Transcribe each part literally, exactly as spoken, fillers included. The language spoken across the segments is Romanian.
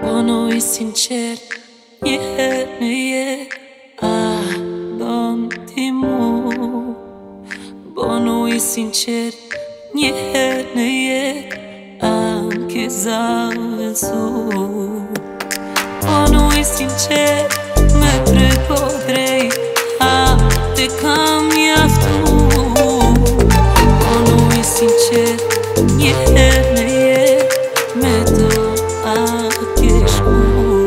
Buono e sincero, yeah, yeah, ah, dontimu. Buono e sincero, yeah, yeah, anche zavezu. Buono e sincero, me prepodrei, a te cambia tu. Buono e sincero, yeah, yeah, me do a cheșcu.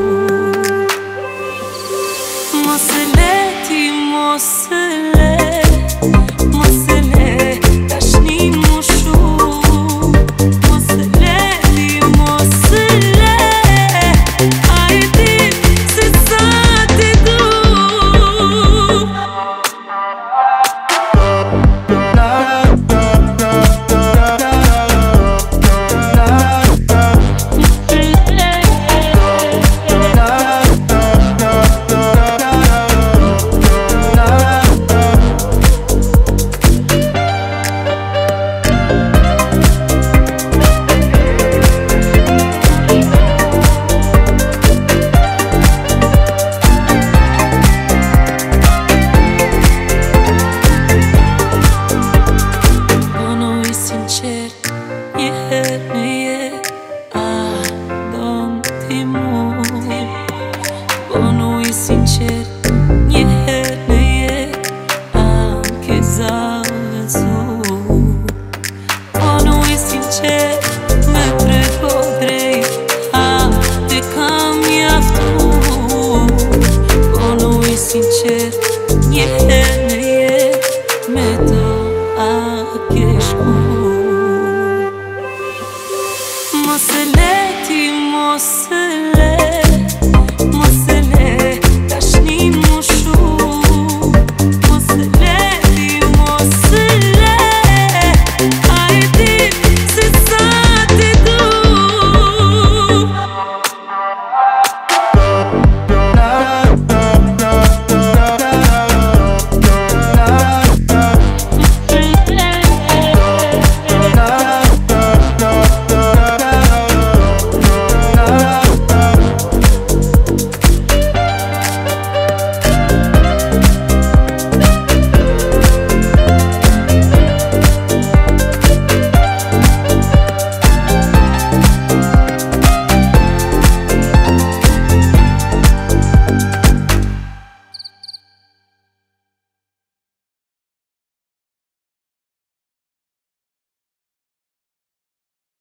Mosele-ti, mosele, mosele, dașni mușu. Mosele-ti, mosele, ajde se sate du. Buono e sincer, yeah, yeah, anche zavezu. Buono e sincer, me prepodrei, a te cambia tu. Buono e sincer, yeah, yeah, me do a cheșcu. Mosele-ti, mosele,